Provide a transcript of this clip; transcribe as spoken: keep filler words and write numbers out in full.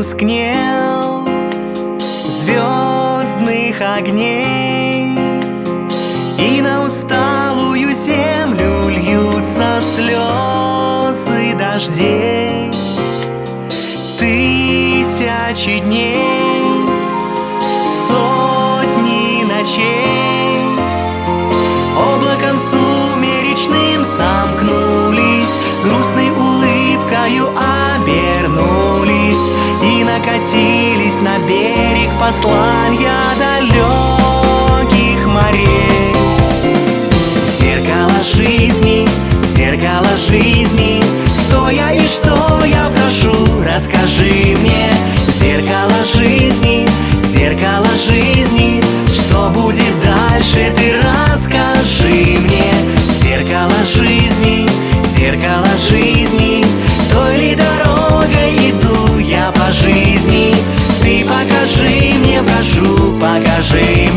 потускнел звездных огней, и на усталую землю льются слезы дождей. Тысячи дней, сотни ночей облаком сумеречным сомкнулись, грустной улыбкою обернулись и накатились на берег посланья далеких морей. Зеркало жизни, зеркало жизни, кто я и что я прошу, расскажи мне. Зеркало жизни, зеркало жизни, что будет дальше, ты расскажи мне. Зеркало жизни, зеркало жизни, той ли дорогой иду я по жизни, ты покажи мне, прошу, покажи